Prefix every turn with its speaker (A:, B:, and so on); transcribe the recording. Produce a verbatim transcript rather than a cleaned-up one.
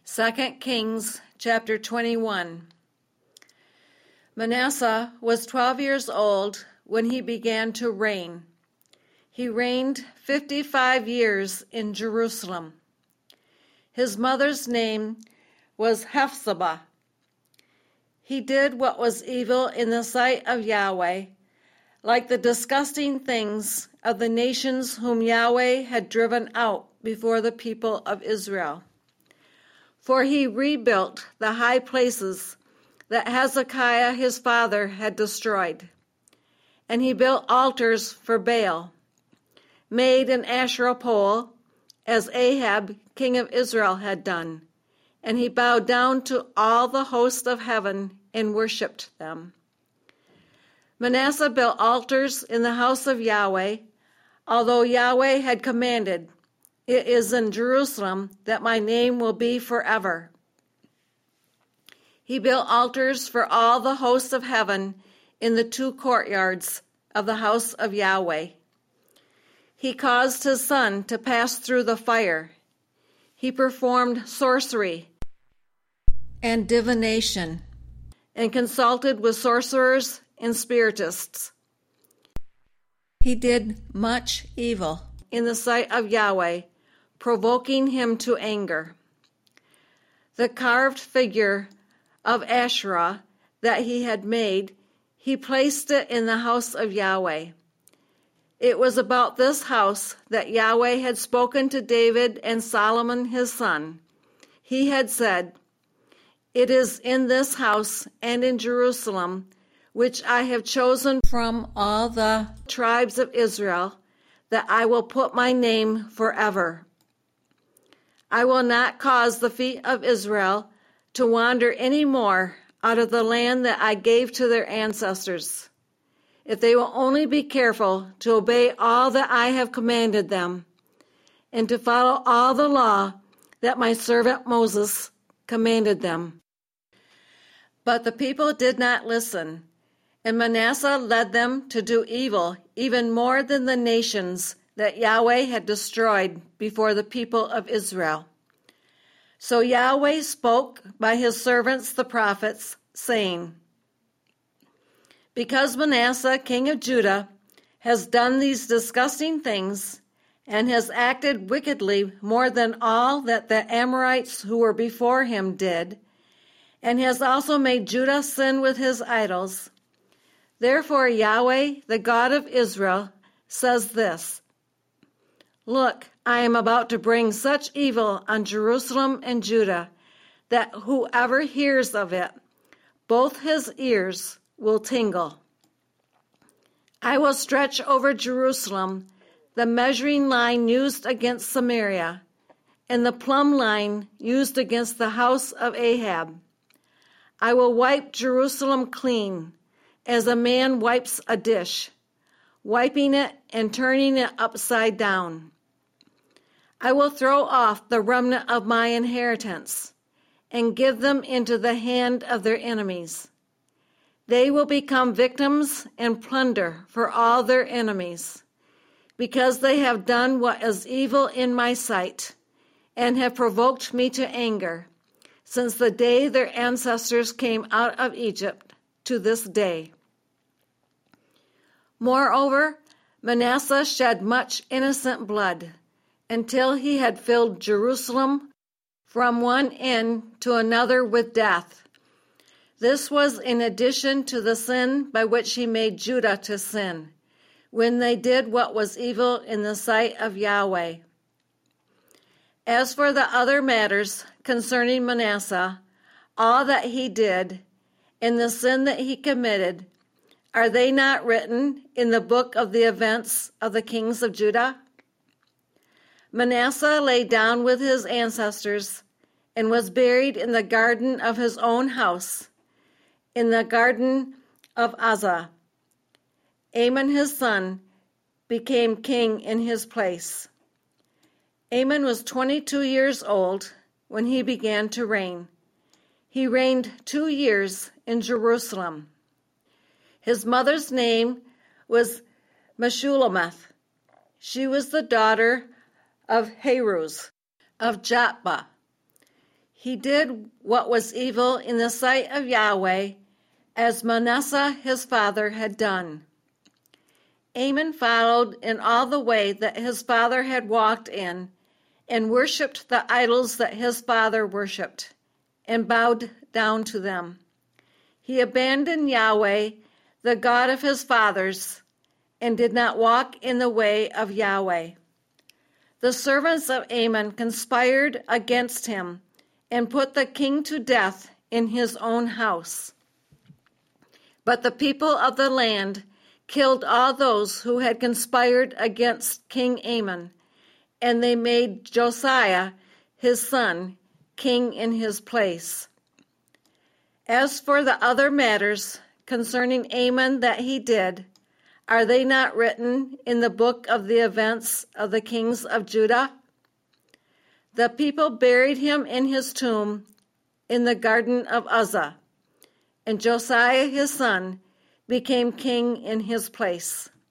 A: Second Kings chapter twenty-one. Manasseh was twelve years old when he began to reign. He reigned fifty-five years in Jerusalem. His mother's name was Hephzibah. He did what was evil in the sight of Yahweh, like the disgusting things of the nations whom Yahweh had driven out before the people of Israel. For he rebuilt the high places that Hezekiah his father had destroyed. And he built altars for Baal, made an Asherah pole, as Ahab king of Israel had done. And he bowed down to all the host of heaven and worshipped them. Manasseh built altars in the house of Yahweh, although Yahweh had commanded, "It is in Jerusalem that my name will be forever." He built altars for all the hosts of heaven in the two courtyards of the house of Yahweh. He caused his son to pass through the fire. He performed sorcery and divination, and consulted with sorcerers and spiritists. He did much evil in the sight of Yahweh, provoking him to anger. The carved figure of Asherah that he had made, he placed it in the house of Yahweh. It was about this house that Yahweh had spoken to David and Solomon his son. He had said, "It is in this house and in Jerusalem, which I have chosen from all the tribes of Israel, that I will put my name forever. I will not cause the feet of Israel to wander any more out of the land that I gave to their ancestors, if they will only be careful to obey all that I have commanded them, and to follow all the law that my servant Moses commanded them." But the people did not listen, and Manasseh led them to do evil even more than the nations that Yahweh had destroyed before the people of Israel. So Yahweh spoke by his servants the prophets, saying, "Because Manasseh king of Judah has done these disgusting things, and has acted wickedly more than all that the Amorites who were before him did, and has also made Judah sin with his idols. Therefore Yahweh, the God of Israel, says this, Look, I am about to bring such evil on Jerusalem and Judah, that whoever hears of it, both his ears will tingle. I will stretch over Jerusalem the measuring line used against Samaria, and the plumb line used against the house of Ahab. I will wipe Jerusalem clean, as a man wipes a dish, wiping it and turning it upside down. I will throw off the remnant of my inheritance, and give them into the hand of their enemies. They will become victims and plunder for all their enemies, because they have done what is evil in my sight, and have provoked me to anger, since the day their ancestors came out of Egypt to this day. Moreover, Manasseh shed much innocent blood, until he had filled Jerusalem from one end to another with death. This was in addition to the sin by which he made Judah to sin, when they did what was evil in the sight of Yahweh. As for the other matters concerning Manasseh, all that he did, and the sin that he committed, are they not written in the book of the events of the kings of Judah? Manasseh lay down with his ancestors and was buried in the garden of his own house, in the garden of Uzzah. Amon his son became king in his place. Amon was twenty-two years old when he began to reign. He reigned two years in Jerusalem. His mother's name was Meshullemeth. She was the daughter of Haruz of Jotbah. He did what was evil in the sight of Yahweh, as Manasseh his father had done. Amon followed in all the way that his father had walked in, and worshipped the idols that his father worshipped, and bowed down to them. He abandoned Yahweh, the God of his fathers, and did not walk in the way of Yahweh. The servants of Amon conspired against him and put the king to death in his own house. But the people of the land killed all those who had conspired against King Amon, and they made Josiah, his son, king in his place. As for the other matters concerning Amon that he did, are they not written in the book of the events of the kings of Judah? The people buried him in his tomb in the garden of Uzzah, and Josiah his son became king in his place.